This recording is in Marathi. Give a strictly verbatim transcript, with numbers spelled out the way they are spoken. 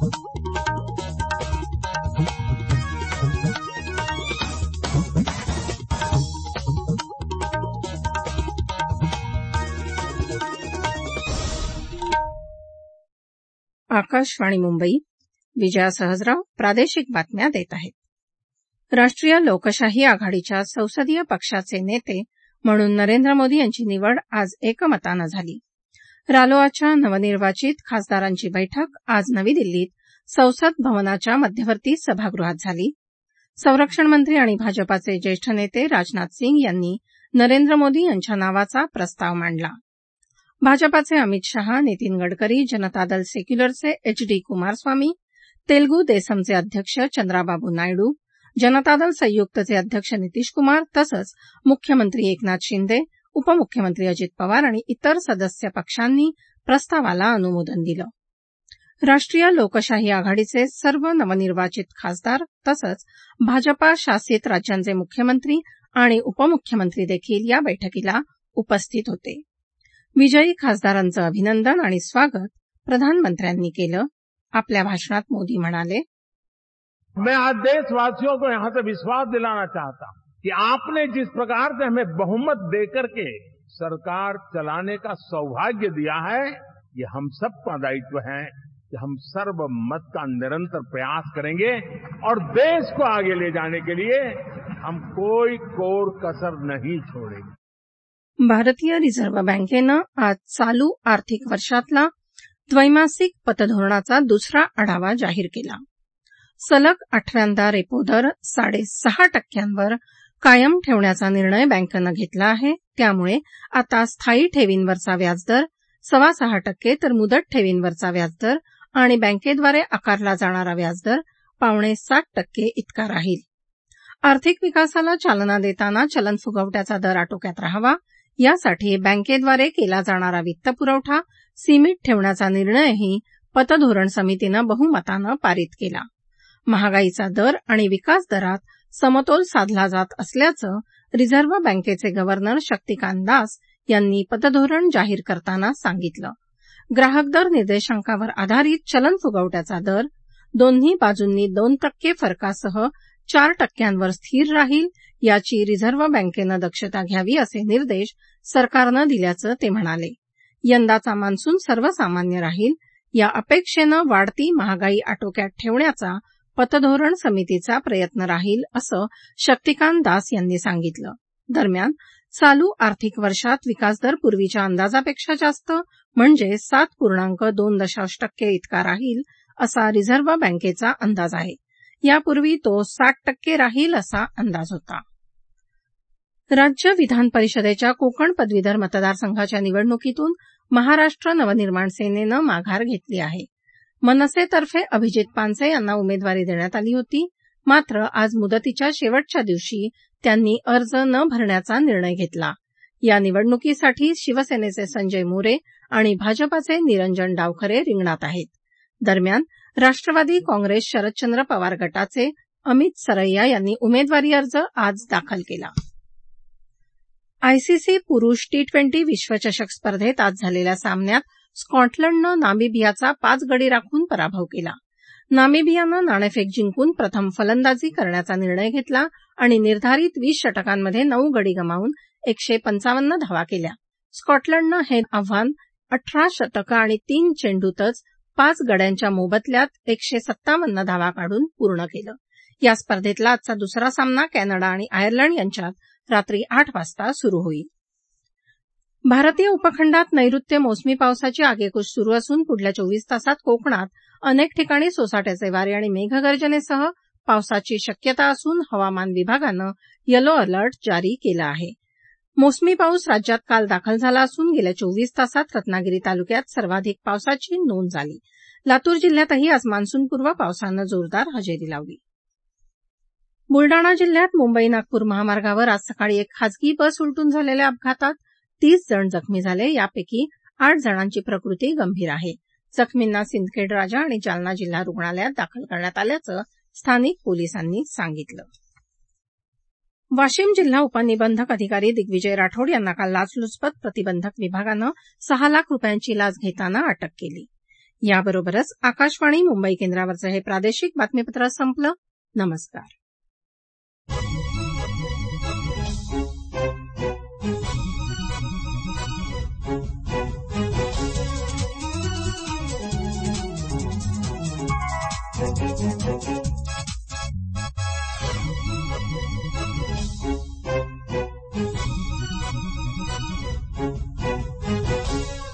आकाशवाणी मुंबई. विजया सहजराव प्रादेशिक बातम्या देत आहेत. राष्ट्रीय लोकशाही आघाडीच्या संसदीय पक्षाचे नेते म्हणून नरेंद्र मोदी यांची निवड आज एकमतानं झाली. रालोआच्या नवनिर्वाचित खासदारांची बैठक आज नवी दिल्लीत संसद भवनाच्या मध्यवर्ती सभागृहात झाली. संरक्षण मंत्री आणि भाजपाचे ज्येष्ठ नेते राजनाथ सिंग यांनी नरेंद्र मोदी यांच्या नावाचा प्रस्ताव मांडला. भाजपाचे अमित शहा, नितीन गडकरी, जनता दल सेक्युलरचे एच डी कुमारस्वामी, तेलगू देसमचे अध्यक्ष चंद्राबाबू नायडू, जनता दल संयुक्तचे अध्यक्ष नितीश कुमार तसंच मुख्यमंत्री एकनाथ शिंदे, उपमुख्यमंत्री अजित पवार आणि इतर सदस्य पक्षांनी प्रस्तावाला अनुमोदन दिलं. राष्ट्रीय लोकशाही आघाडीचे सर्व नवनिर्वाचित खासदार तसंच भाजपा शासित राज्यांचे मुख्यमंत्री आणि उपमुख्यमंत्री देखील या बैठकीला उपस्थित होते. विजयी खासदारांचं अभिनंदन आणि स्वागत प्रधानमंत्र्यांनी केलं. आपल्या भाषणात मोदी म्हणाले, मैं आज देशवासियों को यहां से विश्वास दिलाना चाहता हूं कि आपने जिस प्रकार से हमें बहुमत देकर के सरकार चलाने का सौभाग्य दिया है, ये हम सबका दायित्व है कि हम सर्वमत का निरंतर प्रयास करेंगे और देश को आगे ले जाने के लिए हम कोई कोर कसर नहीं छोड़ेंगे. भारतीय रिझर्व्ह बँकेनं आज चालू आर्थिक वर्षातला द्वैमासिक पतधोरणाचा दुसरा आढावा जाहीर केला. सलग आठव्यांदा रेपो दर साडेसहा टक्क्यांवर कायम ठेवण्याचा निर्णय बँकेनं घेतला आहे. त्यामुळे आता स्थायी ठेवींवरचा व्याजदर सव्वा सहा टक्के तर मुदत ठेवींवरचा व्याजदर आणि बँकेद्वारे आकारला जाणारा व्याजदर पावणे सात टक्के इतका राहील. आर्थिक विकासाला चालना देताना चलन फुगवट्याचा दर आटोक्यात राहावा यासाठी बँकेद्वारे केला जाणारा वित्तपुरवठा सीमित ठेवण्याचा निर्णयही पतधोरण समितीनं बहुमतानं पारित केला. महागाईचा दर आणि विकास दरात समतोल साधला जात असल्याचं रिझर्व्ह बँकेचे गव्हर्नर शक्तिकांत दास यांनी पतधोरण जाहीर करताना सांगितलं. ग्राहक दर निर्देशांकावर आधारित चलन फुगवट्याचा दर दोन्ही बाजूंनी दोन टक्के फरकासह चार टक्क्यांवर स्थिर राहील याची रिझर्व्ह बँकेनं दक्षता घ्यावी असे निर्देश सरकारनं दिल्याचं ते म्हणाले. यंदाचा मान्सून सर्वसामान्य राहील या अपेक्षेनं वाढती महागाई आटोक्यात ठेवण्याचा पतधोरण समितीचा प्रयत्न राहील असं शक्तिकांत दास यांनी सांगितलं. दरम्यान चालू आर्थिक वर्षात विकासदर पूर्वीच्या अंदाजापेक्षा जास्त म्हणजे सात पूर्णांक दोन दशांश टक्के इतका राहील असा रिझर्व्ह बँकेचा अंदाज आहे. यापूर्वी तो साठ टक्के राहील असा अंदाज होता. राज्य विधान परिषदेच्या कोकण पदवीधर मतदारसंघाच्या निवडणुकीतून महाराष्ट्र नवनिर्माण सेनेनं माघार घेतली आहे. मनसेतर्फे अभिजित पानसे यांना उमेदवारी देण्यात आली होती. मात्र आज मुदतीच्या शेवटच्या दिवशी त्यांनी अर्ज न भरण्याचा निर्णय घेतला. या निवडणुकीसाठी शिवसेनेचे संजय मोरे आणि भाजपाचे निरंजन डावखरे रिंगणात आहेत. दरम्यान राष्ट्रवादी काँग्रेस शरदचंद्र पवार गटाचे अमित सरैया यांनी उमेदवारी अर्ज आज दाखल केला. आयसीसी पुरुष टी ट्वेंटी विश्वचषक स्पर्धेत आज झालेल्या सामन्यात स्कॉटलंडनं नामिबियाचा पाच गडी राखून पराभव केला. नामिबियानं नाणेफेक जिंकून प्रथम फलंदाजी करण्याचा निर्णय घेतला आणि निर्धारित वीस षटकांमध्ये नऊ गडी गमावून एकशे पंचावन्न धावा केल्या. स्कॉटलंडनं हे आव्हान अठरा षटकं आणि तीन चेंडूतच पाच गड्यांच्या मोबदल्यात एकशे सत्तावन्न धावा काढून पूर्ण केलं. या स्पर्धेतला आजचा दुसरा सामना कॅनडा आणि आयर्लंड यांच्यात रात्री आठ वाजता सुरू होईल. भारतीय उपखंडात नैऋत्य मोसमी पावसाची आगेकूच सुरू असून पुढल्या चोवीस तासात कोकणात अनेक ठिकाणी सोसाट्याचे वारे आणि मेघगर्जनेसह पावसाची शक्यता असून हवामान विभागानं येलो अलर्ट जारी केला आहे. मोसमी पाऊस राज्यात काल दाखल झाला असून गेल्या चोवीस तासात रत्नागिरी तालुक्यात सर्वाधिक पावसाची नोंद झाली. लातूर जिल्ह्यातही आज मान्सूनपूर्व पावसानं जोरदार हजेरी लावली. बुलडाणा जिल्ह्यात मुंबई नागपूर महामार्गावर आज सकाळी एक खासगी बस उलटून झालेल्या अपघातात तीस जण जखमी झाले. यापैकी आठ जणांची प्रकृती गंभीर आहे. जखमींना सिंदखेड राजा आणि जालना जिल्हा रुग्णालयात दाखल करण्यात आल्याचं स्थानिक पोलिसांनी सांगितलं. वाशिम जिल्हा उपनिबंधक अधिकारी दिग्विजय राठोड यांना काल लाचलुचपत प्रतिबंधक विभागानं सहा लाख रुपयांची लाच घेताना अटक केली. याबरोबरच आकाशवाणी मुंबई केंद्रावरचं हे प्रादेशिक बातमीपत्र संपलं. नमस्कार. Thank you.